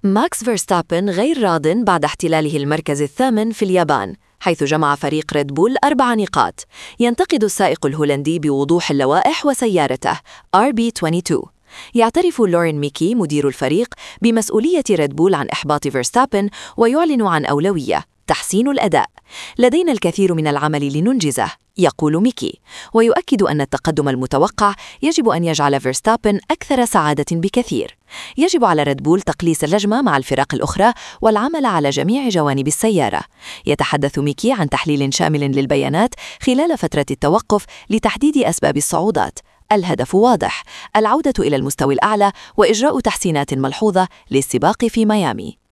ماكس فيرستابن غير راضٍ بعد احتلاله المركز الثامن في اليابان، حيث جمع فريق ريد بول 4 نقاط. ينتقد السائق الهولندي بوضوح اللوائح وسيارته RB22. يعترف لورين ميكي مدير الفريق بمسؤولية ريد بول عن إحباط فيرستابن، ويعلن عن أولوية تحسين الأداء. لدينا الكثير من العمل لننجزه، يقول ميكي، ويؤكد أن التقدم المتوقع يجب أن يجعل فيرستابن أكثر سعادة بكثير. يجب على ريد بول تقليص اللجمة مع الفرق الأخرى والعمل على جميع جوانب السيارة. يتحدث ميكي عن تحليل شامل للبيانات خلال فترة التوقف لتحديد أسباب الصعوبات. الهدف واضح: العودة إلى المستوى الأعلى وإجراء تحسينات ملحوظة للسباق في ميامي.